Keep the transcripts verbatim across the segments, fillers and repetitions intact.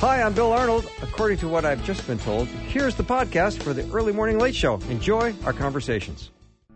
Hi, I'm Bill Arnold. According to what I've just been told, here's the podcast for the Early Morning Late Show. Enjoy our conversations.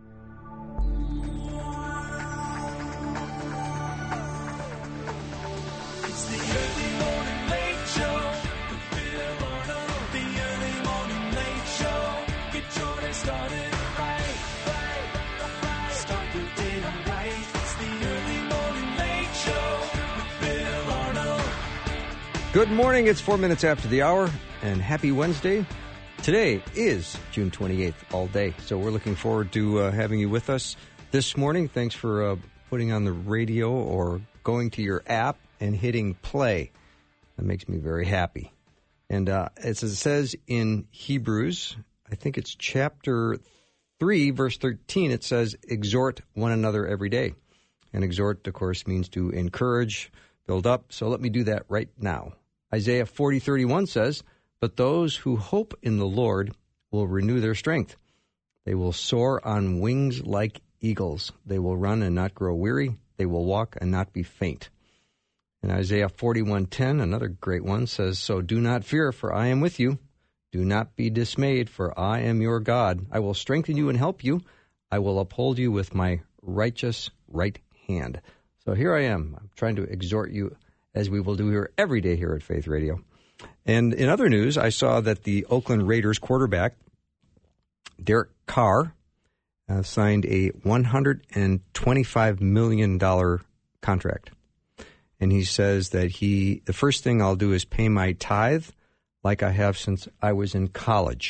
It's the Early Morning Late Show with Bill Arnold. The Early Morning Late Show. Get your day started right, right, right. Start your day right. It's the Early Morning Late Show with Bill Arnold. Good morning. It's four minutes after the hour, and happy Wednesday. Today is June twenty-eighth, all day. So we're looking forward to uh, having you with us this morning. Thanks for uh, putting on the radio or going to your app and hitting play. That makes me very happy. And uh, as it says in Hebrews, I think it's chapter three, verse thirteen, it says, exhort one another every day. And exhort, of course, means to encourage, build up. So let me do that right now. Isaiah forty thirty-one says, but those who hope in the Lord will renew their strength. They will soar on wings like eagles. They will run and not grow weary. They will walk and not be faint. And Isaiah forty-one ten, another great one, says, so do not fear, for I am with you. Do not be dismayed, for I am your God. I will strengthen you and help you. I will uphold you with my righteous right hand. So here I am. I'm trying to exhort you, as we will do here every day here at Faith Radio. And in other news, I saw that the Oakland Raiders quarterback, Derek Carr, uh, signed a one hundred twenty-five million dollars contract. And he says that he, the first thing I'll do is pay my tithe like I have since I was in college.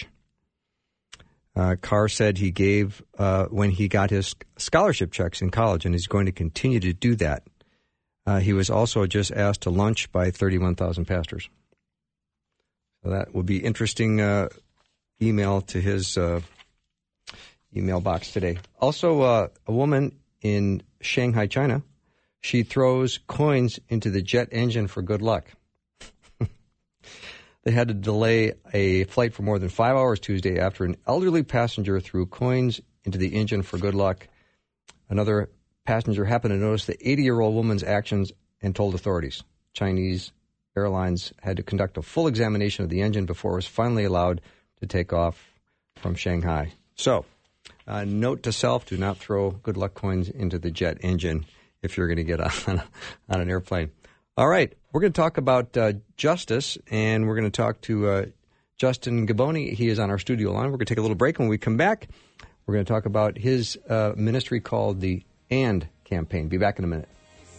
Uh, Carr said he gave uh, when he got his scholarship checks in college, and he's going to continue to do that. Uh, he was also just asked to lunch by thirty-one thousand pastors. So that will be interesting uh, email to his uh, email box today. Also, uh, a woman in Shanghai, China, she throws coins into the jet engine for good luck. They had to delay a flight for more than five hours Tuesday after an elderly passenger threw coins into the engine for good luck. Another passenger happened to notice the eighty-year-old woman's actions and told authorities. Chinese Airlines had to conduct a full examination of the engine before it was finally allowed to take off from Shanghai. So, uh, note to self, do not throw good luck coins into the jet engine if you're going to get on, on an airplane. All right, we're going to talk about uh, justice, and we're going to talk to uh, Justin Gaboni. He is on our studio line. We're going to take a little break. When we come back, we're going to talk about his uh, ministry called the AND campaign. Be back in a minute.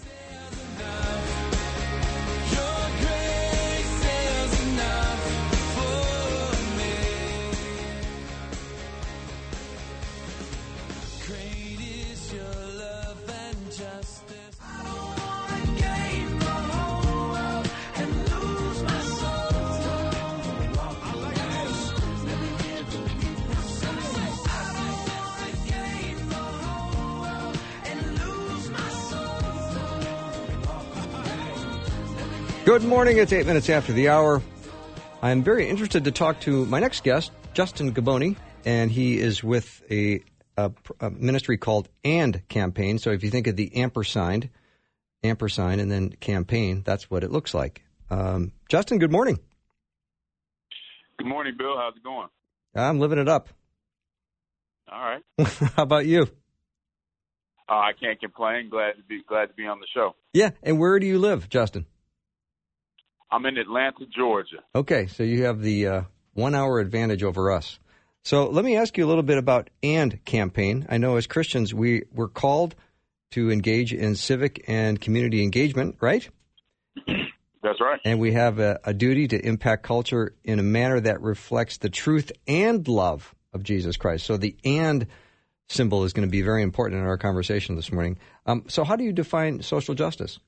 Good morning. It's eight minutes after the hour. I'm very interested to talk to my next guest, Justin Gaboni, and he is with a, a, a ministry called AND Campaign. So if you think of the ampersand, ampersand, and then campaign, that's what it looks like. Um, Justin, good morning. Good morning, Bill. How's it going? I'm living it up. All right. How about you? Uh, I can't complain. Glad to be glad to be on the show. Yeah, and where do you live, Justin? I'm in Atlanta, Georgia. Okay, so you have the uh, one-hour advantage over us. So let me ask you a little bit about AND campaign. I know as Christians, we, we're called to engage in civic and community engagement, right? That's right. And we have a, a duty to impact culture in a manner that reflects the truth and love of Jesus Christ. So the AND symbol is going to be very important in our conversation this morning. Um, so how do you define social justice?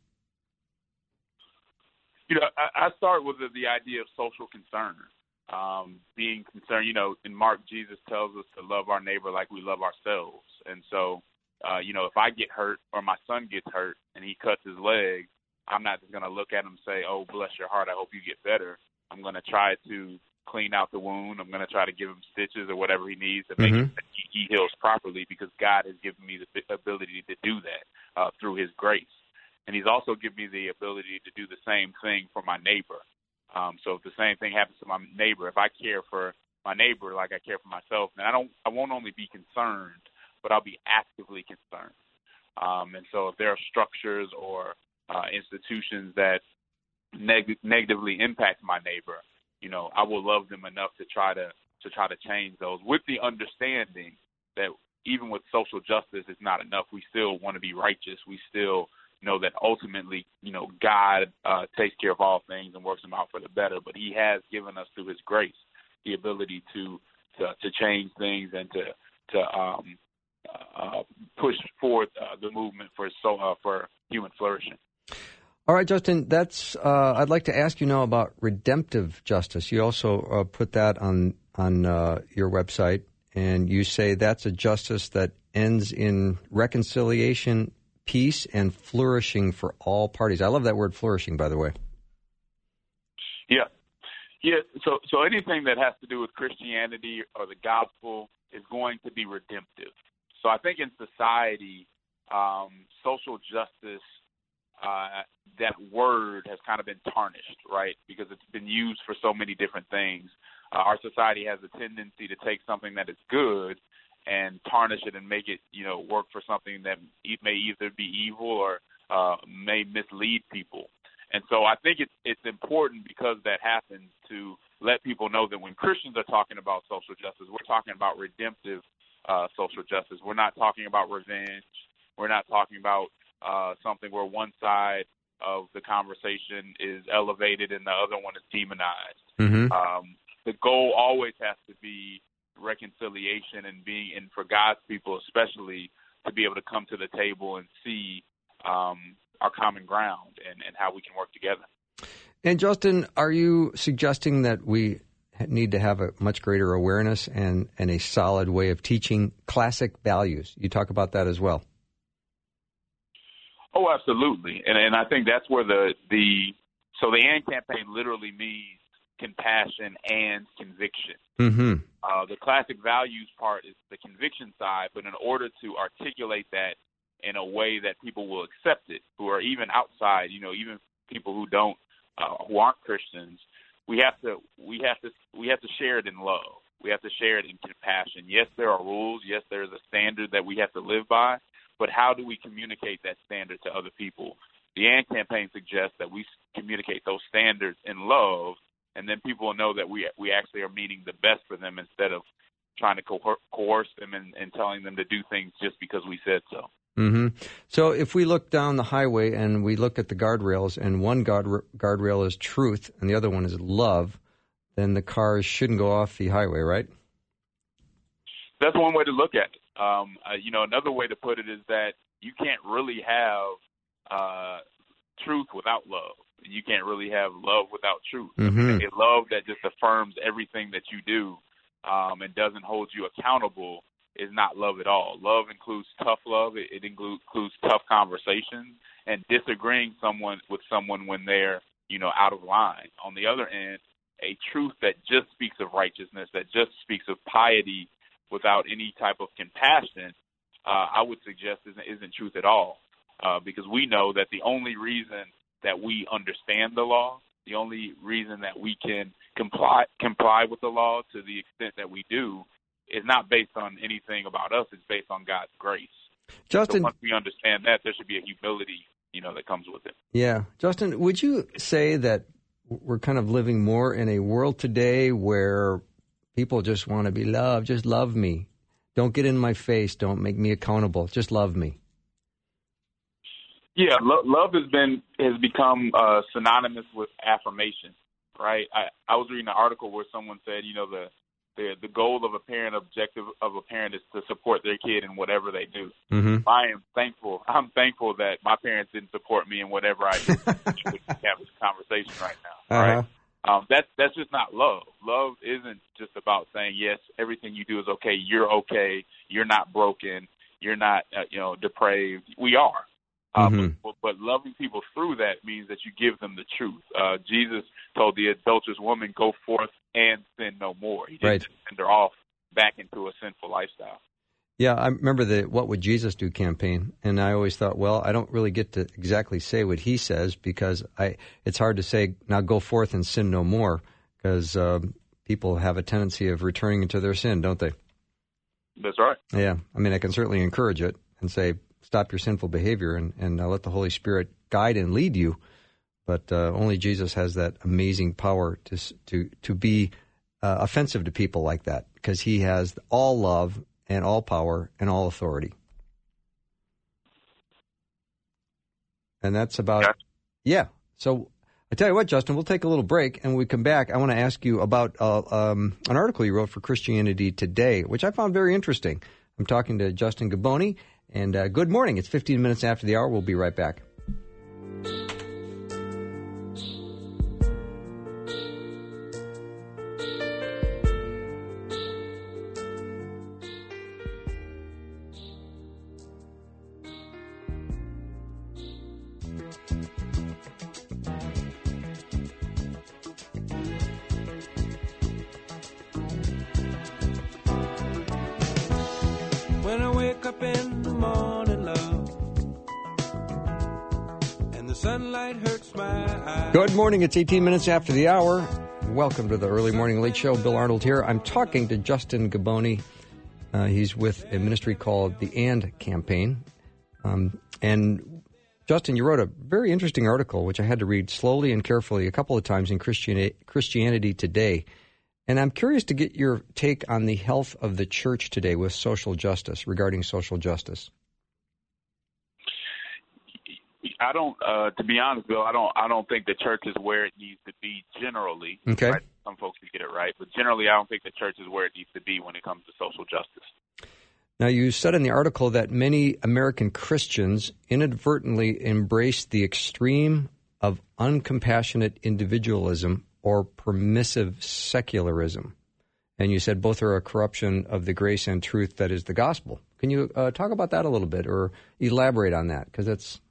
You know, I, I start with the, the idea of social concern, um, being concerned. You know, in Mark, Jesus tells us to love our neighbor like we love ourselves. And so, uh, you know, if I get hurt or my son gets hurt and he cuts his leg, I'm not just going to look at him and say, oh, bless your heart, I hope you get better. I'm going to try to clean out the wound. I'm going to try to give him stitches or whatever he needs to make Mm-hmm. sure that he, he heals properly, because God has given me the ability to do that uh, through his grace. And he's also given me the ability to do the same thing for my neighbor. Um, so if the same thing happens to my neighbor, if I care for my neighbor like I care for myself, then I don't, I won't only be concerned, but I'll be actively concerned. Um, and so if there are structures or uh, institutions that neg- negatively impact my neighbor, you know, I will love them enough to try to to try to change those, with the understanding that even with social justice, it's not enough. We still want to be righteous. We still know that ultimately, you know, God uh, takes care of all things and works them out for the better. But He has given us through His grace the ability to to, to change things and to to um, uh, push forward uh, the movement for so uh, for human flourishing. All right, Justin, that's. Uh, I'd like to ask you now about redemptive justice. You also uh, put that on on uh, your website, and you say that's a justice that ends in reconciliation, peace, and flourishing for all parties. I love that word, flourishing, by the way. Yeah, yeah. So, so anything that has to do with Christianity or the gospel is going to be redemptive. So, I think in society, um, social justice. Uh, that word has kind of been tarnished, right, because it's been used for so many different things. Uh, our society has a tendency to take something that is good and tarnish it and make it, you know, work for something that may either be evil or uh, may mislead people. And so I think it's, it's important, because that happens, to let people know that when Christians are talking about social justice, we're talking about redemptive uh, social justice. We're not talking about revenge. We're not talking about Uh, something where one side of the conversation is elevated and the other one is demonized. Mm-hmm. Um, the goal always has to be reconciliation and being, and for God's people especially, to be able to come to the table and see um, our common ground and, and how we can work together. And Justin, are you suggesting that we need to have a much greater awareness and, and a solid way of teaching classic values? You talk about that as well. Oh, absolutely. And and I think that's where the, the so the AND campaign literally means compassion and conviction. Mm-hmm. Uh, the classic values part is the conviction side, but in order to articulate that in a way that people will accept it, who are even outside, you know, even people who don't, uh, who aren't Christians, we have to we have to we have to share it in love. We have to share it in compassion. Yes, there are rules. Yes, there is a standard that we have to live by. But how do we communicate that standard to other people? The AND campaign suggests that we communicate those standards in love, and then people will know that we we actually are meaning the best for them instead of trying to coer- coerce them and, and telling them to do things just because we said so. Mm-hmm. So if we look down the highway and we look at the guardrails, and one guard guardrail is truth and the other one is love, then the cars shouldn't go off the highway, right? That's one way to look at it. Um, uh, you know, another way to put it is that you can't really have uh, truth without love. You can't really have love without truth. Mm-hmm. A love that just affirms everything that you do um, and doesn't hold you accountable is not love at all. Love includes tough love. It, it includes, includes tough conversations and disagreeing someone with someone when they're, you know, out of line. On the other end, a truth that just speaks of righteousness, that just speaks of piety, without any type of compassion, uh, I would suggest isn't, isn't truth at all, uh, because we know that the only reason that we understand the law, the only reason that we can comply comply with the law to the extent that we do, is not based on anything about us. It's based on God's grace. Justin, so once we understand that, there should be a humility, you know, that comes with it. Yeah. Justin, would you say that we're kind of living more in a world today where people just want to be loved? Just love me. Don't get in my face. Don't make me accountable. Just love me. Yeah, lo- love has been has become uh, synonymous with affirmation, right? I, I was reading an article where someone said, you know, the, the the goal of a parent, objective of a parent, is to support their kid in whatever they do. Mm-hmm. I am thankful. I'm thankful that my parents didn't support me in whatever I do. We can have this conversation right now, uh-huh. right? Um, that's that's just not love. Love isn't just about saying, yes, everything you do is okay. You're okay. You're not broken. You're not, uh, you know, depraved. We are. Uh, mm-hmm. but, but loving people through that means that you give them the truth. Uh, Jesus told the adulterous woman, go forth and sin no more. He didn't right. send her off back into a sinful lifestyle. Yeah, I remember the What Would Jesus Do campaign, and I always thought, well, I don't really get to exactly say what he says because I it's hard to say, now go forth and sin no more, because uh, people have a tendency of returning into their sin, don't they? That's right. Yeah, I mean, I can certainly encourage it and say, stop your sinful behavior and, and uh, let the Holy Spirit guide and lead you, but uh, only Jesus has that amazing power to, to, to be uh, offensive to people like that, because he has all love and all power and all authority. And that's about, yeah. yeah. So I tell you what, Justin, we'll take a little break, and when we come back, I want to ask you about uh, um, an article you wrote for Christianity Today, which I found very interesting. I'm talking to Justin Gaboni, and uh, good morning. It's fifteen minutes after the hour. We'll be right back. When I wake up in the morning, love, and the sunlight hurts my eyes. Good morning. It's eighteen minutes after the hour. Welcome to the Early Morning Late Show. Bill Arnold here. I'm talking to Justin Gaboni. Uh, he's with a ministry called the AND Campaign. Um, and Justin, you wrote a very interesting article, which I had to read slowly and carefully a couple of times in Christianity, Christianity Today. And I'm curious to get your take on the health of the church today with social justice, regarding social justice. I don't, uh, to be honest, Bill, I don't, I don't think the church is where it needs to be generally. Okay. Right? Some folks can get it right, but generally, I don't think the church is where it needs to be when it comes to social justice. Now, you said in the article that many American Christians inadvertently embrace the extreme of uncompassionate individualism or permissive secularism. And you said both are a corruption of the grace and truth that is the gospel. Can you uh, talk about that a little bit or elaborate on that? Because that's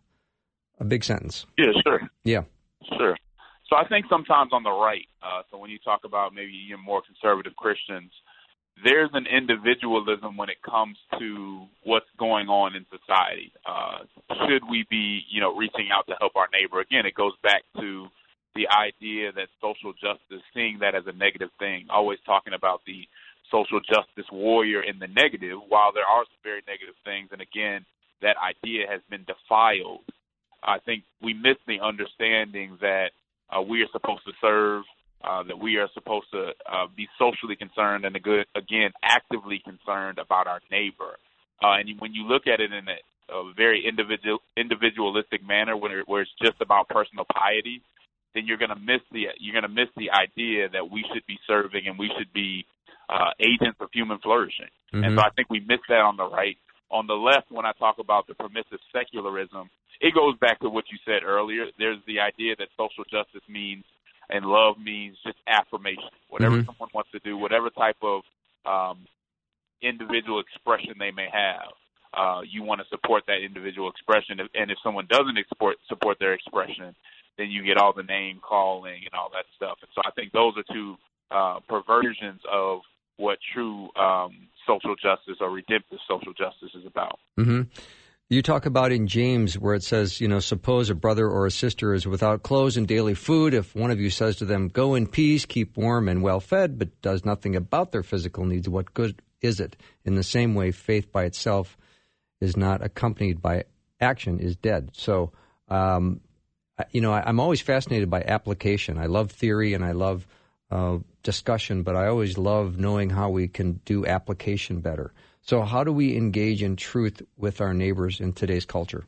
a big sentence. Yeah, sure. Yeah. Sure. So I think sometimes on the right, uh, so when you talk about maybe even more conservative Christians, there's an individualism when it comes to what's going on in society. Uh, should we be, you know, reaching out to help our neighbor? Again, it goes back to the idea that social justice, seeing that as a negative thing, always talking about the social justice warrior in the negative, while there are some very negative things. And again, that idea has been defiled. I think we miss the understanding that uh, we are supposed to serve, uh, that we are supposed to uh, be socially concerned and, a good, again, actively concerned about our neighbor. Uh, and when you look at it in a, a very individual, individualistic manner, where, where it's just about personal piety, then you're going to miss the you're going to miss the idea that we should be serving and we should be uh, agents of human flourishing. Mm-hmm. And so I think we miss that on the right. On the left, when I talk about the permissive secularism, it goes back to what you said earlier. There's the idea that social justice means and love means just affirmation. Whatever mm-hmm. someone wants to do, whatever type of um, individual expression they may have, uh, you want to support that individual expression. And if someone doesn't export, support their expression, then you get all the name calling and all that stuff. And so I think those are two uh, perversions of what true um, social justice or redemptive social justice is about. Mm-hmm. You talk about in James where it says, you know, suppose a brother or a sister is without clothes and daily food. If one of you says to them, go in peace, keep warm and well fed, but does nothing about their physical needs, what good is it? In the same way, faith by itself is not accompanied by action is dead. So, um, you know, I, I'm always fascinated by application. I love theory and I love uh, discussion, but I always love knowing how we can do application better. So how do we engage in truth with our neighbors in today's culture?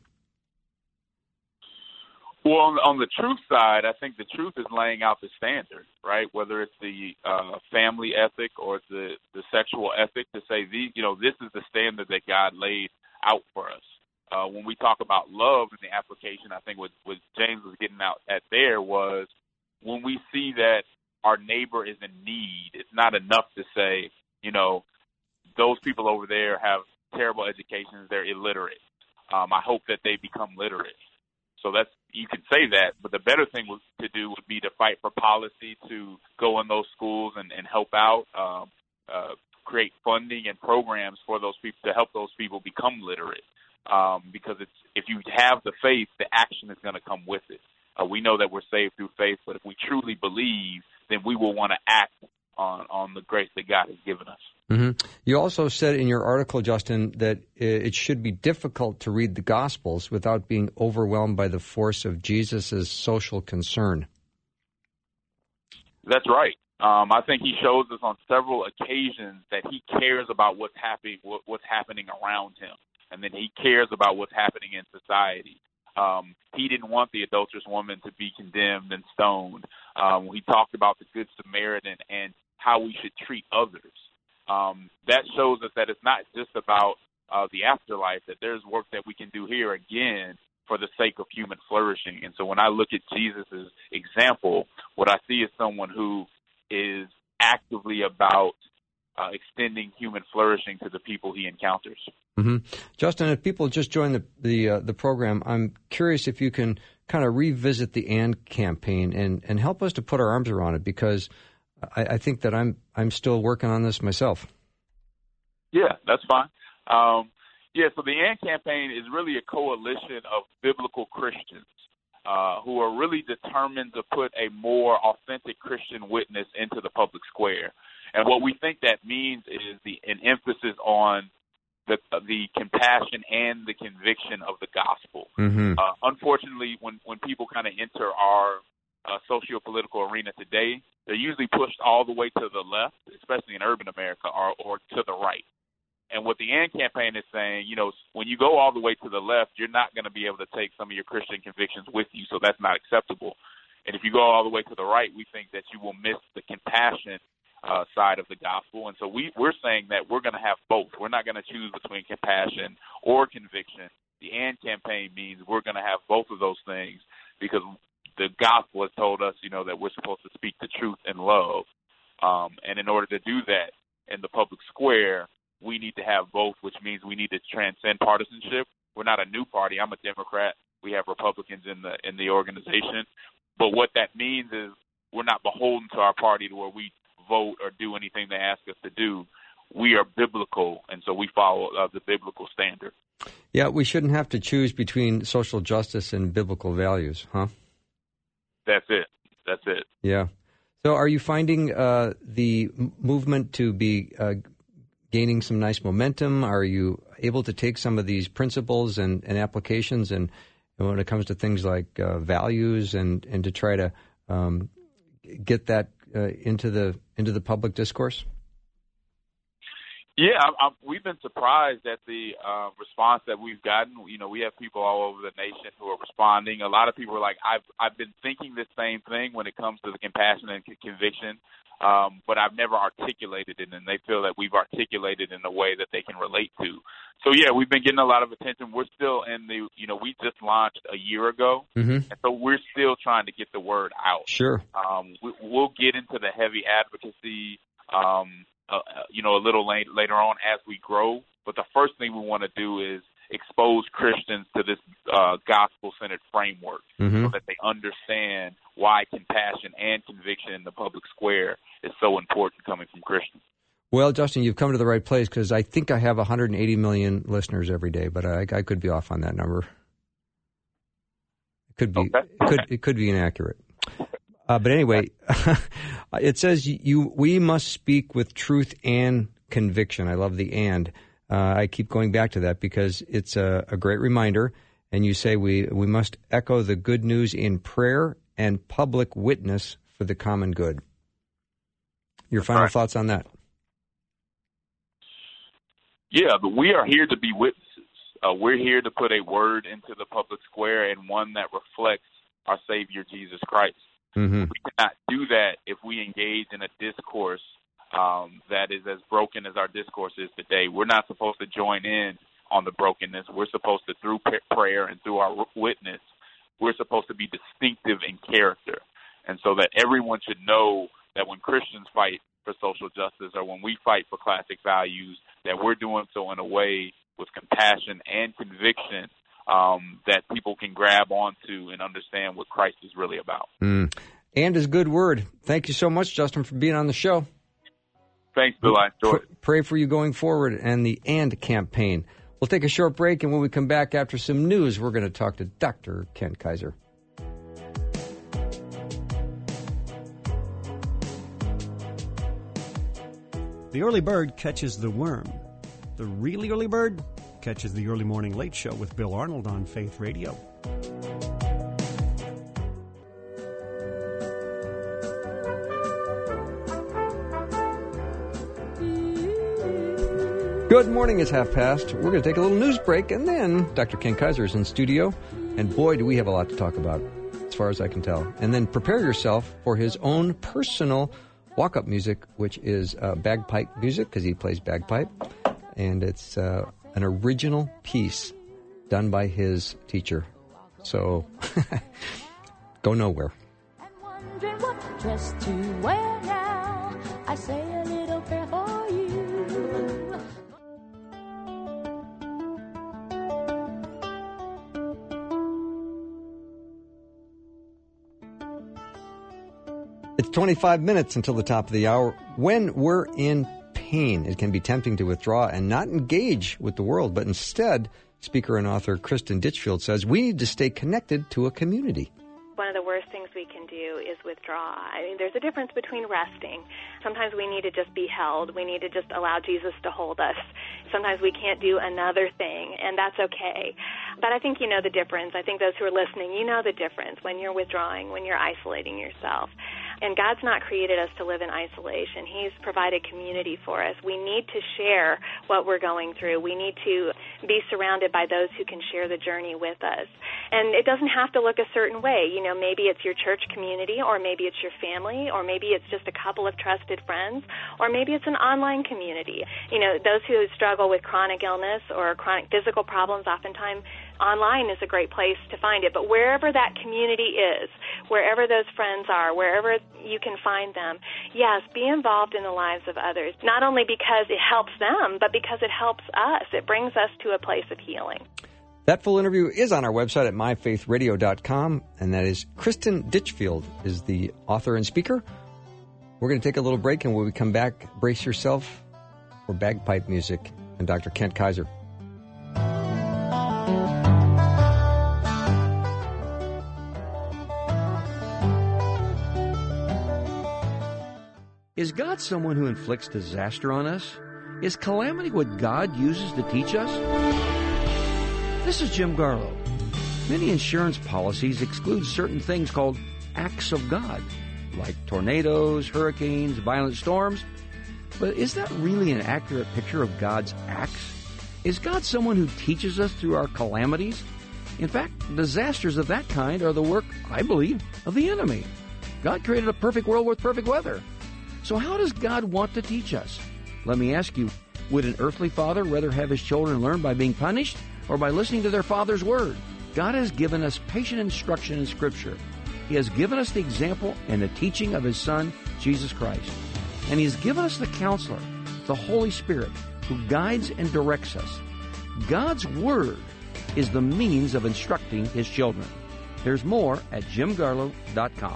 Well, on, on the truth side, I think the truth is laying out the standard, right? Whether it's the uh, family ethic or it's the, the sexual ethic, to say, the, you know, this is the standard that God laid out for us. Uh, when we talk about love in the application, I think what, what James was getting out at there was when we see that our neighbor is in need, it's not enough to say, you know, those people over there have terrible educations, they're illiterate. Um, I hope that they become literate. So that's, you can say that, but the better thing was, to do would be to fight for policy to go in those schools and, and help out, um, uh, create funding and programs for those people to help those people become literate. Um, because it's, if you have the faith, the action is going to come with it. Uh, we know that we're saved through faith, but if we truly believe, then we will want to act on, on the grace that God has given us. Mm-hmm. You also said in your article, Justin, that it should be difficult to read the Gospels without being overwhelmed by the force of Jesus' social concern. That's right. Um, I think he shows us on several occasions that he cares about what's happening, what, what's happening around him, and then he cares about what's happening in society. Um, he didn't want the adulterous woman to be condemned and stoned. Um, he talked about the Good Samaritan and how we should treat others. Um, that shows us that it's not just about uh, the afterlife, that there's work that we can do here again for the sake of human flourishing. And so when I look at Jesus' example, what I see is someone who is actively about uh, extending human flourishing to the people he encounters. Mm-hmm. Justin, if people just join the the, uh, the program, I'm curious if you can kind of revisit the AND campaign and, and help us to put our arms around it, because I, I think that I'm I'm still working on this myself. Yeah, that's fine. Um, yeah, so the AND campaign is really a coalition of biblical Christians uh, who are really determined to put a more authentic Christian witness into the public square. And what we think that means is the an emphasis on the the compassion and the conviction of the gospel. Mm-hmm. Uh, unfortunately, when, when people kind of enter our uh, socio-political arena today, they're usually pushed all the way to the left, especially in urban America, or, or to the right. And what the AND campaign is saying, you know, when you go all the way to the left, you're not going to be able to take some of your Christian convictions with you, so that's not acceptable. And if you go all the way to the right, we think that you will miss the compassion Uh, side of the gospel. And so we, we're saying that we're going to have both. We're not going to choose between compassion or conviction. The AND campaign means we're going to have both of those things, because the gospel has told us, you know, that we're supposed to speak the truth in love. Um, and in order to do that in the public square, we need to have both, which means we need to transcend partisanship. We're not a new party. I'm a Democrat. We have Republicans in the in the organization. But what that means is we're not beholden to our party to where we vote or do anything they ask us to do. We are biblical, and so we follow uh, the biblical standard. Yeah, we shouldn't have to choose between social justice and biblical values, huh? That's it. That's it. Yeah. So are you finding uh, the movement to be uh, gaining some nice momentum? Are you able to take some of these principles and, and applications and, and when it comes to things like uh, values and, and to try to um, get that uh, into the into the public discourse? Yeah, I, I, we've been surprised at the uh, response that we've gotten. You know, we have people all over the nation who are responding. A lot of people are like, I've I've been thinking the same thing when it comes to the compassion and conviction, um, but I've never articulated it, and they feel that we've articulated in a way that they can relate to. So, yeah, we've been getting a lot of attention. We're still in the, you know, we just launched a year ago, mm-hmm. and so we're still trying to get the word out. Sure. Um, we, we'll get into the heavy advocacy um Uh, you know, a little late, later on as we grow. But the first thing we want to do is expose Christians to this uh, gospel-centered framework mm-hmm. so that they understand why compassion and conviction in the public square is so important coming from Christians. Well, Justin, you've come to the right place, because I think I have one hundred eighty million listeners every day, but I, I could be off on that number. It could be, okay. it could, it could be inaccurate. Uh, but anyway, it says you we must speak with truth and conviction. I love the and. Uh, I keep going back to that because it's a, a great reminder. And you say we, we must echo the good news in prayer and public witness for the common good. Your final right. thoughts on that? Yeah, but we are here to be witnesses. Uh, we're here to put a word into the public square, and one that reflects our Savior, Jesus Christ. Mm-hmm. We cannot do that if we engage in a discourse um, that is as broken as our discourse is today. We're not supposed to join in on the brokenness. We're supposed to, through prayer and through our witness, we're supposed to be distinctive in character. And so that everyone should know that when Christians fight for social justice, or when we fight for classic values, that we're doing so in a way with compassion and conviction Um, that people can grab onto and understand what Christ is really about. Mm. And is good word. Thank you so much, Justin, for being on the show. Thanks, Bill. I enjoyed it. Pray for you going forward and the AND campaign. We'll take a short break, and when we come back after some news, we're going to talk to Doctor Kent Kaiser. The early bird catches the worm. The really early bird catches the early morning late show with Bill Arnold on Faith Radio. Good morning, it's half past. We're going to take a little news break, and then Doctor Kent Kaiser is in studio. And boy, do we have a lot to talk about, as far as I can tell. And then prepare yourself for his own personal walk-up music, which is uh, bagpipe music, because he plays bagpipe. And it's uh, an original piece done by his teacher. So, go nowhere. And wondering what dress to wear now, I say a little prayer for you. It's twenty-five minutes until the top of the hour. When we're in pain, it can be tempting to withdraw and not engage with the world, but instead, speaker and author Kristen Ditchfield says we need to stay connected to a community. One of the worst things we can do is withdraw. I mean, there's a difference between resting. Sometimes we need to just be held. We need to just allow Jesus to hold us. Sometimes we can't do another thing, and that's okay. But I think you know the difference. I think those who are listening, you know the difference when you're withdrawing, when you're isolating yourself. And God's not created us to live in isolation. He's provided community for us. We need to share what we're going through. We need to be surrounded by those who can share the journey with us. And it doesn't have to look a certain way. You know, maybe it's your church community, or maybe it's your family, or maybe it's just a couple of trusted friends, or maybe it's an online community. You know, those who struggle with chronic illness or chronic physical problems, oftentimes online is a great place to find it. But wherever that community is, wherever those friends are, wherever you can find them, yes, be involved in the lives of others, not only because it helps them, but because it helps us. It brings us to a place of healing. That full interview is on our website at my faith radio dot com, and that is Kristen Ditchfield is the author and speaker. We're going to take a little break, and when we come back, brace yourself for bagpipe music and Doctor Kent Kaiser. Is God someone who inflicts disaster on us? Is calamity what God uses to teach us? This is Jim Garlow. Many insurance policies exclude certain things called acts of God, like tornadoes, hurricanes, violent storms. But is that really an accurate picture of God's acts? Is God someone who teaches us through our calamities? In fact, disasters of that kind are the work, I believe, of the enemy. God created a perfect world with perfect weather. So how does God want to teach us? Let me ask you, would an earthly father rather have his children learn by being punished or by listening to their father's word? God has given us patient instruction in Scripture. He has given us the example and the teaching of His Son, Jesus Christ. And He has given us the Counselor, the Holy Spirit, who guides and directs us. God's Word is the means of instructing His children. There's more at jim garlow dot com.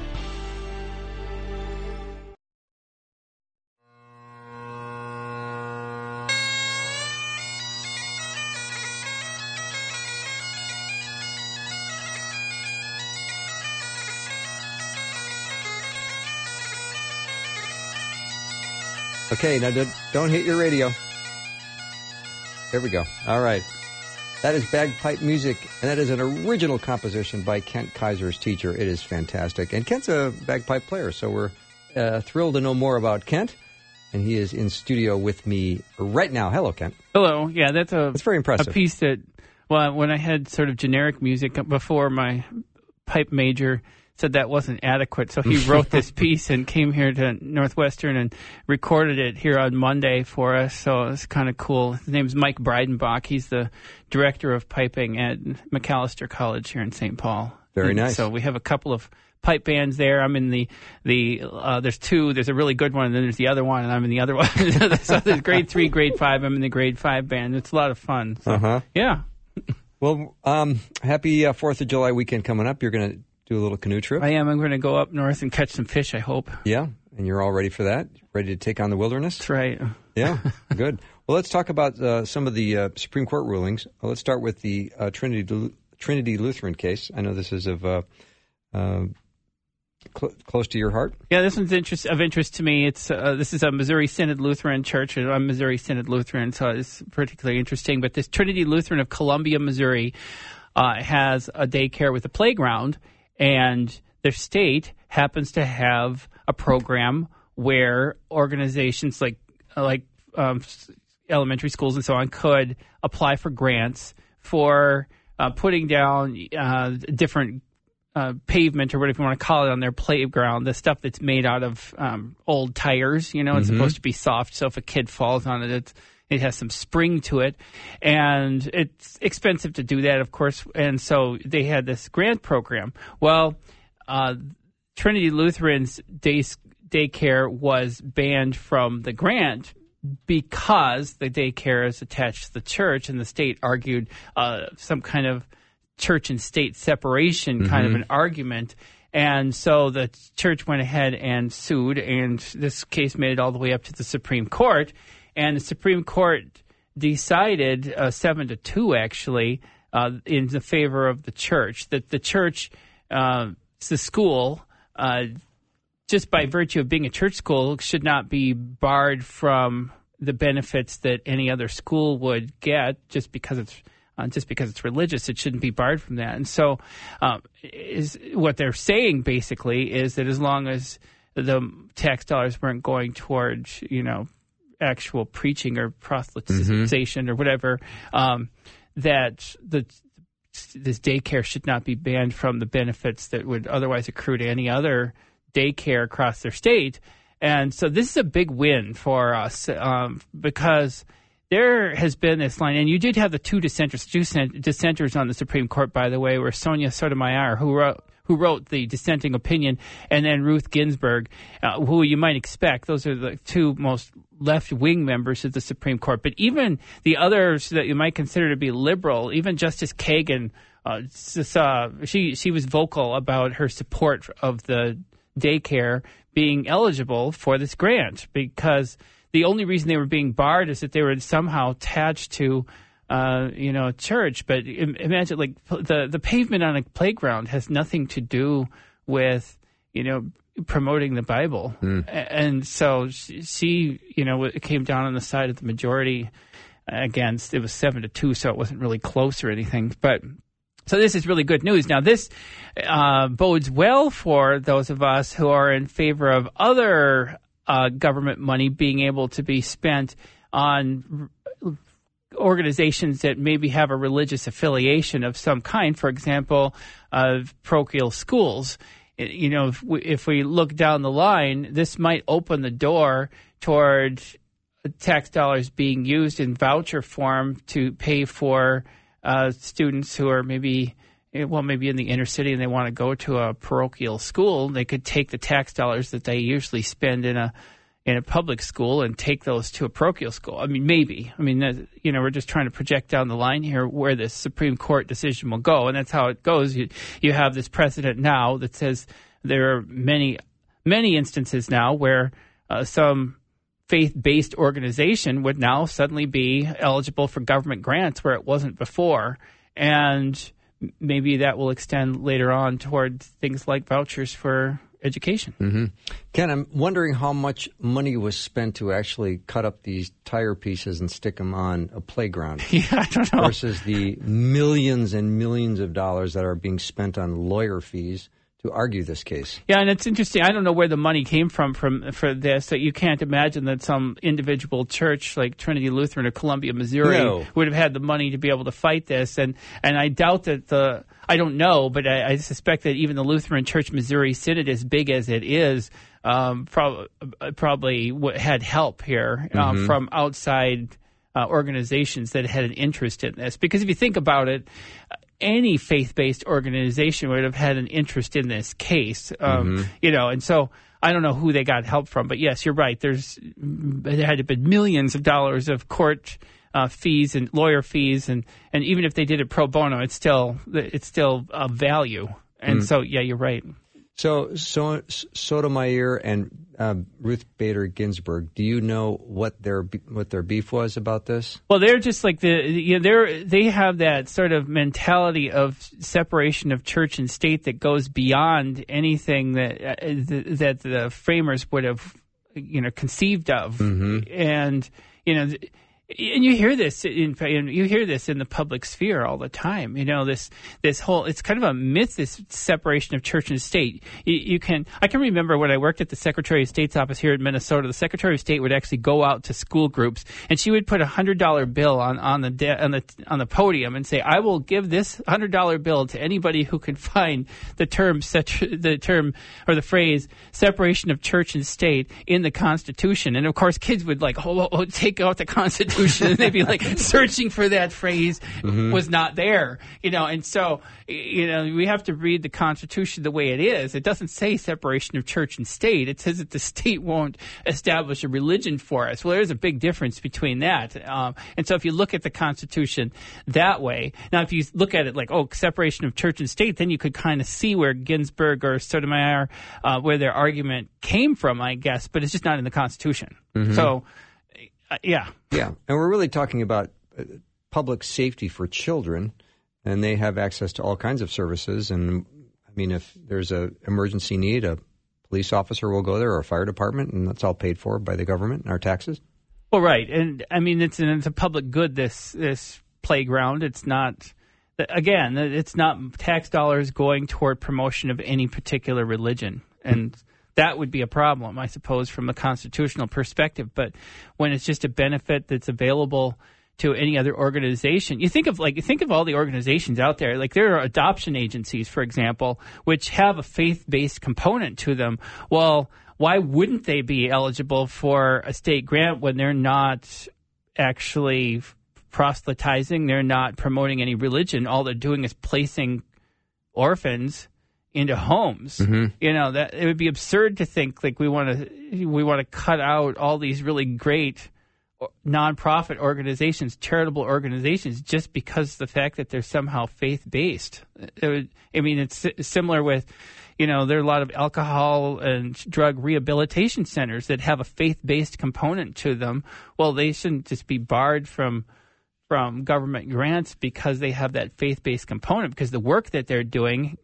Okay, now don't hit your radio. There we go. All right. That is bagpipe music, and that is an original composition by Kent Kaiser's teacher. It is fantastic. And Kent's a bagpipe player, so we're uh, thrilled to know more about Kent. And he is in studio with me right now. Hello, Kent. Hello. Yeah, that's a, that's very impressive. A piece that, well, when I had sort of generic music before, my pipe major said that wasn't adequate, so he wrote this piece and came here to Northwestern and recorded it here on Monday for us, so it's kind of cool. His name's Mike Breidenbach. He's the director of piping at Macalester College here in Saint Paul. Very and nice. So we have a couple of pipe bands there. I'm in the, the uh, there's two, there's a really good one, and then there's the other one, and I'm in the other one. So there's grade three, grade five, I'm in the grade five band. It's a lot of fun. So, uh-huh. Yeah. Well, um, happy uh, fourth of July weekend coming up. You're going to do a little canoe trip? I am. I'm going to go up north and catch some fish, I hope. Yeah, and you're all ready for that? Ready to take on the wilderness? That's right. Yeah, good. Well, let's talk about uh, some of the uh, Supreme Court rulings. Well, let's start with the uh, Trinity Trinity Lutheran case. I know this is of uh, uh, cl- close to your heart. Yeah, this one's interest, of interest to me. It's uh, this is a Missouri Synod Lutheran church, and I'm Missouri Synod Lutheran, so it's particularly interesting. But this Trinity Lutheran of Columbia, Missouri, uh, has a daycare with a playground, and their state happens to have a program where organizations like like um, elementary schools and so on could apply for grants for uh, putting down uh, different uh, pavement or whatever you want to call it on their playground, the stuff that's made out of um, old tires. You know, it's Mm-hmm. supposed to be soft, so if a kid falls on it, it's, it has some spring to it. And it's expensive to do that, of course. And so they had this grant program. Well, uh, Trinity Lutheran's day, daycare was banned from the grant because the daycare is attached to the church, and the state argued uh, some kind of church and state separation kind Mm-hmm. of an argument. And so the church went ahead and sued, and this case made it all the way up to the Supreme Court. And the Supreme Court decided, uh, seven to two actually, uh, in the favor of the church, that the church, uh, the school, uh, just by virtue of being a church school, should not be barred from the benefits that any other school would get just because it's uh, just because it's religious. It shouldn't be barred from that. And so, um, is what they're saying basically is that as long as the tax dollars weren't going towards, you know, actual preaching or proselytization mm-hmm. or whatever, um, that the this daycare should not be banned from the benefits that would otherwise accrue to any other daycare across their state. And so this is a big win for us um, because there has been this line, and you did have the two dissenters, two dissenters on the Supreme Court, by the way, were Sonia Sotomayor, who wrote who wrote the dissenting opinion, and then Ruth Ginsburg, uh, who you might expect. Those are the two most left-wing members of the Supreme Court. But even the others that you might consider to be liberal, even Justice Kagan, uh, uh, she she was vocal about her support of the daycare being eligible for this grant, because the only reason they were being barred is that they were somehow attached to, uh, you know, a church. But imagine, like, the the pavement on a playground has nothing to do with, you know, promoting the Bible. Mm. And so she, you know, it came down on the side of the majority against. It was seven to two, so it wasn't really close or anything. But so this is really good news. Now, this uh, bodes well for those of us who are in favor of other uh, government money being able to be spent on r- organizations that maybe have a religious affiliation of some kind. For example, uh, parochial schools. You know, if we, if we look down the line, this might open the door toward tax dollars being used in voucher form to pay for Uh, students who are maybe, well, maybe in the inner city and they want to go to a parochial school. They could take the tax dollars that they usually spend in a in a public school and take those to a parochial school. I mean, maybe. I mean, you know, we're just trying to project down the line here where this Supreme Court decision will go, and that's how it goes. You you have this precedent now that says there are many many instances now where uh, some faith-based organization would now suddenly be eligible for government grants where it wasn't before. And maybe that will extend later on toward things like vouchers for education. Mm-hmm. Ken, I'm wondering how much money was spent to actually cut up these tire pieces and stick them on a playground. Yeah, I don't know. Versus the millions and millions of dollars that are being spent on lawyer fees to argue this case. Yeah, and it's interesting. I don't know where the money came from from for this. That you can't imagine that some individual church like Trinity Lutheran or Columbia, Missouri, no. would have had the money to be able to fight this. And and I doubt that the I don't know, but I, I suspect that even the Lutheran Church Missouri Synod, as big as it is, um, prob- probably w- had help here um, mm-hmm. from outside uh, organizations that had an interest in this. Because if you think about it, any faith-based organization would have had an interest in this case, um, mm-hmm. you know, and so I don't know who they got help from, but yes, you're right. There's there had to be millions of dollars of court uh, fees and lawyer fees, and, and even if they did it pro bono, it's still it's still of value. And mm. so, yeah, you're right. So, so Sotomayor and uh, Ruth Bader Ginsburg, do you know what their what their beef was about this? Well, they're just like the you know they're they have that sort of mentality of separation of church and state that goes beyond anything that uh, th- that the framers would have you know conceived of, mm-hmm. and you know. Th- And you hear this in you hear this in the public sphere all the time. You know this this whole it's kind of a myth, this separation of church and state. You, you can I can remember when I worked at the Secretary of State's office here in Minnesota. The Secretary of State would actually go out to school groups, and she would put a hundred dollar bill on on the de- on the on the podium and say, "I will give this hundred dollar bill to anybody who can find the term such the term or the phrase separation of church and state in the Constitution." And of course, kids would like, "Oh, oh, oh take out the Constitution." And they'd be like searching for that phrase mm-hmm. was not there, you know. And so, you know, we have to read the Constitution the way it is. It doesn't say separation of church and state. It says that the state won't establish a religion for us. Well, there's a big difference between that. Um, and so, if you look at the Constitution that way, now if you look at it like, oh, separation of church and state, then you could kind of see where Ginsburg or Sotomayor, uh, where their argument came from, I guess. But it's just not in the Constitution. Mm-hmm. So. Uh, yeah. Yeah. And we're really talking about uh, public safety for children, and they have access to all kinds of services. And, I mean, if there's an emergency need, a police officer will go there or a fire department, and that's all paid for by the government and our taxes. Well, right. And, I mean, it's, an, it's a public good, this this playground. It's not, again, it's not tax dollars going toward promotion of any particular religion. And that would be a problem, I suppose, from a constitutional perspective. But when it's just a benefit that's available to any other organization, you think of like you think of all the organizations out there. Like there are adoption agencies, for example, which have a faith-based component to them. Well, why wouldn't they be eligible for a state grant when they're not actually proselytizing? They're not promoting any religion. All they're doing is placing orphans into homes. Mm-hmm. You know, that it would be absurd to think like we want to we want to cut out all these really great nonprofit organizations, charitable organizations, just because of the fact that they're somehow faith-based. It would, I mean, it's similar with, you know, there are a lot of alcohol and drug rehabilitation centers that have a faith-based component to them. Well, they shouldn't just be barred from from government grants because they have that faith-based component, because the work that they're doing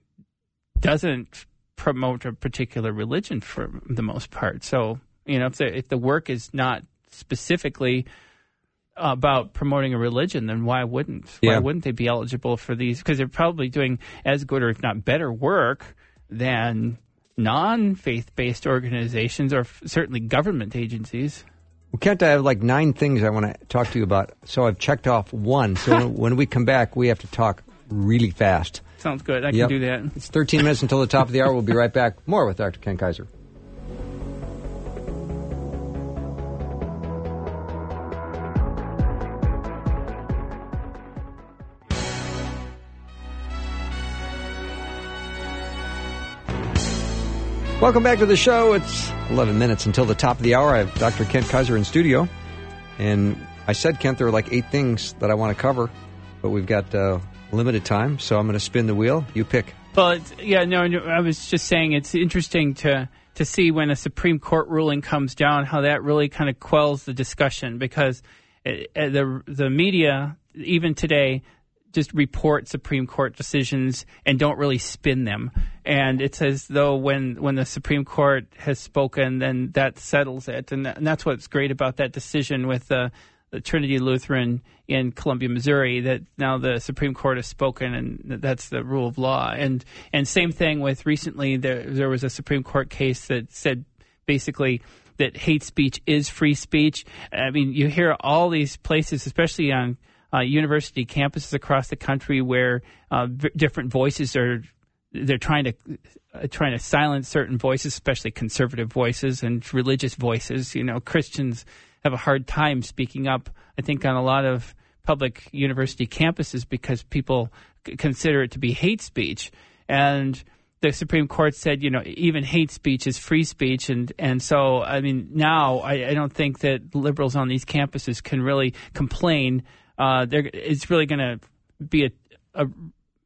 doesn't promote a particular religion for the most part. So, you know, if the, if the work is not specifically about promoting a religion, then why wouldn't? Yeah. Why wouldn't they be eligible for these? Because they're probably doing as good or if not better work than non-faith-based organizations or f- certainly government agencies. Well, Kent, I have like nine things I want to talk to you about. So I've checked off one. So when we come back, we have to talk really fast. Sounds good. I yep. can do that. It's thirteen minutes until the top of the hour. We'll be right back. More with Doctor Ken Kaiser. Welcome back to the show. It's eleven minutes until the top of the hour. I have Doctor Kent Kaiser in studio. And I said, Kent, there are like eight things that I want to cover, but we've got uh, limited time, so I'm going to spin the wheel. You pick. Well, it's, yeah, no, no, I was just saying it's interesting to to see when a Supreme Court ruling comes down, how that really kind of quells the discussion, because it, the the media, even today, just report Supreme Court decisions and don't really spin them. And it's as though when, when the Supreme Court has spoken, then that settles it. And, that, and that's what's great about that decision with the, the Trinity Lutheran in Columbia, Missouri, that now the Supreme Court has spoken, and that's the rule of law. And and same thing with recently, there there was a Supreme Court case that said basically that hate speech is free speech. I mean, you hear all these places, especially on Uh, university campuses across the country, where uh, v- different voices are they're trying to uh, trying to silence certain voices, especially conservative voices and religious voices. You know, Christians have a hard time speaking up, I think, on a lot of public university campuses because people c- consider it to be hate speech. And the Supreme Court said, you know, even hate speech is free speech. And, and so, I mean, now I, I don't think that liberals on these campuses can really complain. Uh, it's really going to be a, a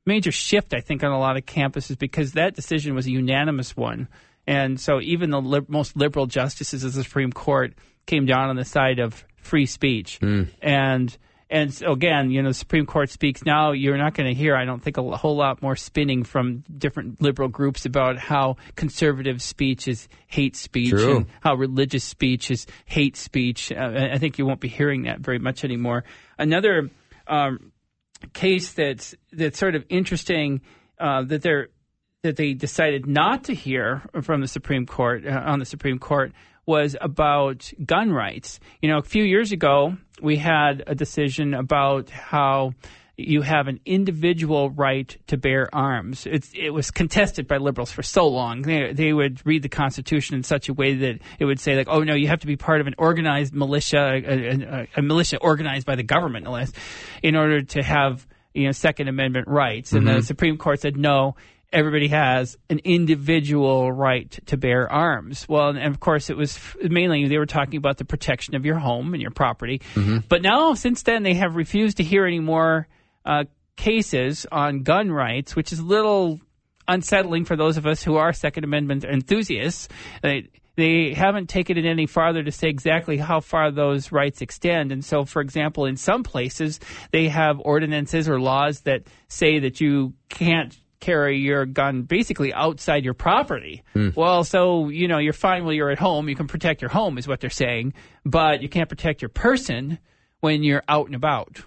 major shift, I think, on a lot of campuses because that decision was a unanimous one. And so even the li- most liberal justices of the Supreme Court came down on the side of free speech. Mm. And and so again, you know, the Supreme Court speaks now. You're not going to hear, I don't think, a whole lot more spinning from different liberal groups about how conservative speech is hate speech True. and how religious speech is hate speech. Uh, I think you won't be hearing that very much anymore. Another um, case that's that's sort of interesting uh, that they're that they decided not to hear from the Supreme Court uh, on the Supreme Court was about gun rights. You know, a few years ago, we had a decision about how you have an individual right to bear arms. It's, it was contested by liberals for so long. They, they would read the Constitution in such a way that it would say, like, oh, no, you have to be part of an organized militia, a, a, a militia organized by the government, no less, in order to have, you know, Second Amendment rights. And mm-hmm. the Supreme Court said, no, everybody has an individual right to bear arms. Well, and of course, it was mainly they were talking about the protection of your home and your property. Mm-hmm. But now, since then, they have refused to hear any more uh, cases on gun rights, which is a little unsettling for those of us who are Second Amendment enthusiasts. They, they haven't taken it any farther to say exactly how far those rights extend. And so, for example, in some places, they have ordinances or laws that say that you can't carry your gun basically outside your property. Mm. Well, so, you know, you're fine while you're at home. You can protect your home is what they're saying, but you can't protect your person when you're out and about.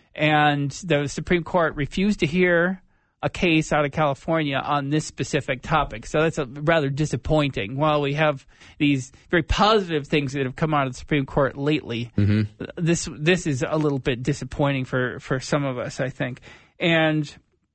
And the Supreme Court refused to hear a case out of California on this specific topic. So that's a rather disappointing. While we have these very positive things that have come out of the Supreme Court lately, mm-hmm. this this is a little bit disappointing for, for some of us, I think. And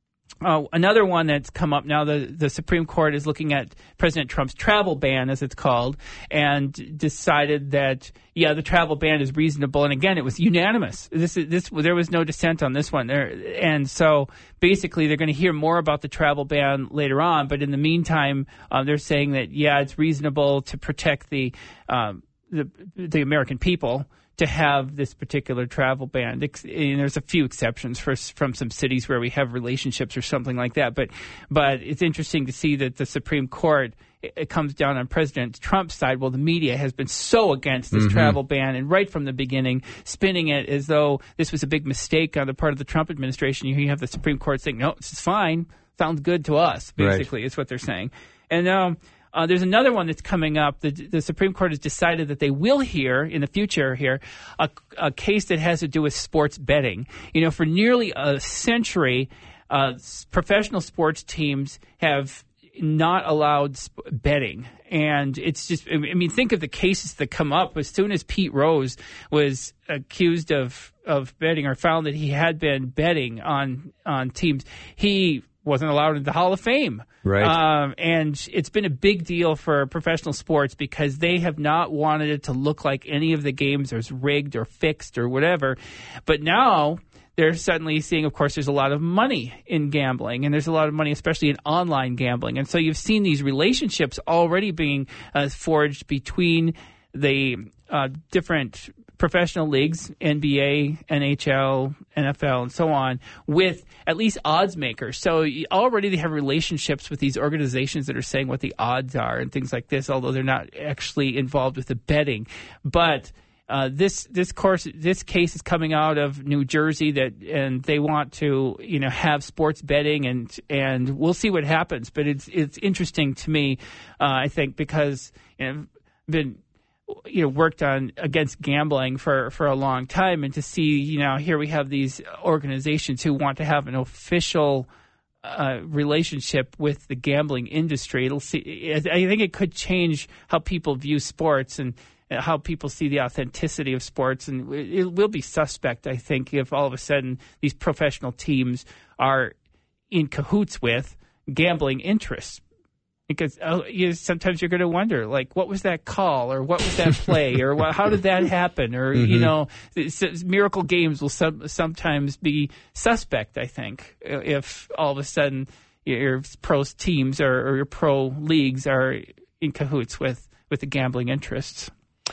Uh, another one that's come up now, the, the Supreme Court is looking at President Trump's travel ban, as it's called, and decided that, yeah, the travel ban is reasonable. And again, it was unanimous. This is this there was no dissent on this one. There, and so basically, they're going to hear more about the travel ban later on. But in the meantime, uh, they're saying that, yeah, it's reasonable to protect the um, the, the American people to have this particular travel ban. And there's a few exceptions for, from some cities where we have relationships or something like that. But but it's interesting to see that the Supreme Court, it, it comes down on President Trump's side. Well, the media has been so against this mm-hmm. travel ban, and right from the beginning, spinning it as though this was a big mistake on the part of the Trump administration. You have the Supreme Court saying, no, this is fine. Sounds good to us, basically, right. is what they're saying. And um Uh, there's another one that's coming up. The, the Supreme Court has decided that they will hear in the future here a, a case that has to do with sports betting. You know, for nearly a century, uh, professional sports teams have not allowed sp- betting. And it's just, I mean, think of the cases that come up. As soon as Pete Rose was accused of, of betting or found that he had been betting on, on teams, he wasn't allowed into the Hall of Fame. Right. Um, and it's been a big deal for professional sports because they have not wanted it to look like any of the games are rigged or fixed or whatever. But now they're suddenly seeing, of course, there's a lot of money in gambling, and there's a lot of money, especially in online gambling. And so you've seen these relationships already being uh, forged between the uh, different professional leagues, N B A, N H L, N F L, and so on, with at least odds makers. So already they have relationships with these organizations that are saying what the odds are and things like this, although they're not actually involved with the betting. But uh, this this course this case is coming out of New Jersey, that and they want to you know have sports betting, and and we'll see what happens. But it's it's interesting to me, uh, I think, because you know been. you know, worked on against gambling for, for a long time, and to see, you know, here we have these organizations who want to have an official uh, relationship with the gambling industry. It'll see, I think it could change how people view sports and how people see the authenticity of sports, and it will be suspect, I think, if all of a sudden these professional teams are in cahoots with gambling interests. Because oh, you, sometimes you're going to wonder, like, what was that call, or what was that play, or what, how did that happen, or mm-hmm. you know, miracle games will some, sometimes be suspect. I think if all of a sudden your pro teams or, or your pro leagues are in cahoots with, with the gambling interests.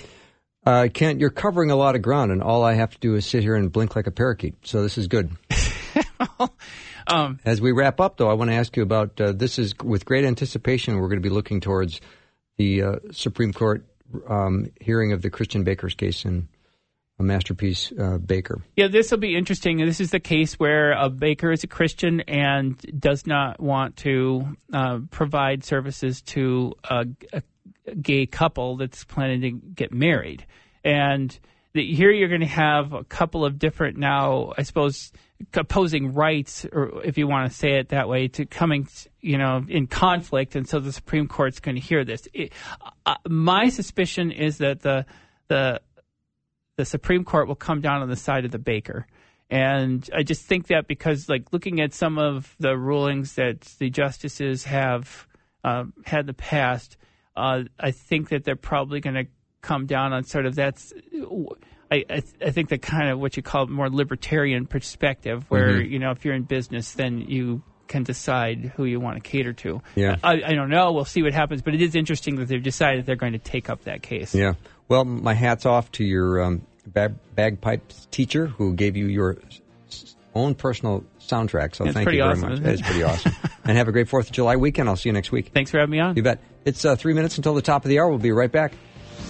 Uh, Kent, you're covering a lot of ground, and all I have to do is sit here and blink like a parakeet. So this is good. um, As we wrap up, though, I want to ask you about uh, this is with great anticipation. We're going to be looking towards the uh, Supreme Court um, hearing of the Christian Baker's case in a Masterpiece uh, Baker. Yeah, this will be interesting. This is the case where a baker is a Christian and does not want to uh, provide services to a, a gay couple that's planning to get married. And the, here you're going to have a couple of different now, I suppose, opposing rights, or if you want to say it that way, to coming, you know, in conflict. And so the Supreme Court's going to hear this. It, uh, my suspicion is that the the the Supreme Court will come down on the side of the baker. And I just think that because, like, looking at some of the rulings that the justices have uh, had in the past, uh, I think that they're probably going to come down on sort of that's I, I, I think the kind of what you call more libertarian perspective where, mm-hmm. you know, if you're in business, then you can decide who you want to cater to. Yeah. I, I don't know. We'll see what happens. But it is interesting that they've decided they're going to take up that case. Yeah. Well, my hat's off to your um, bag, bagpipes teacher who gave you your own personal soundtrack. So it's thank you very awesome, much. It? It's pretty awesome. And have a great fourth of July weekend. I'll see you next week. Thanks for having me on. You bet. It's uh, three minutes until the top of the hour. We'll be right back.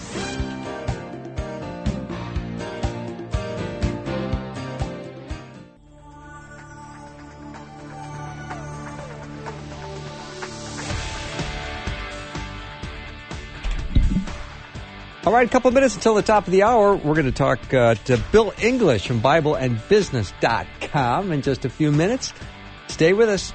All right, a couple of minutes until the top of the hour. We're going to talk uh, to Bill English from Bible and Business dot com in just a few minutes. Stay with us.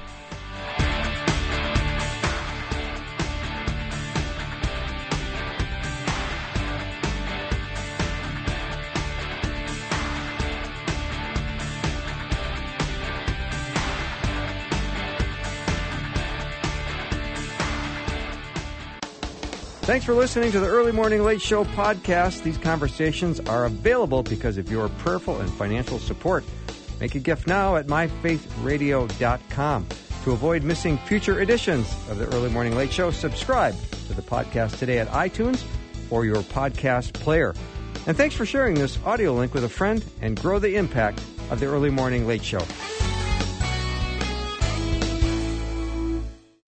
Thanks for listening to the Early Morning Late Show podcast. These conversations are available because of your prayerful and financial support. Make a gift now at my faith radio dot com. To avoid missing future editions of the Early Morning Late Show, subscribe to the podcast today at iTunes or your podcast player. And thanks for sharing this audio link with a friend and grow the impact of the Early Morning Late Show.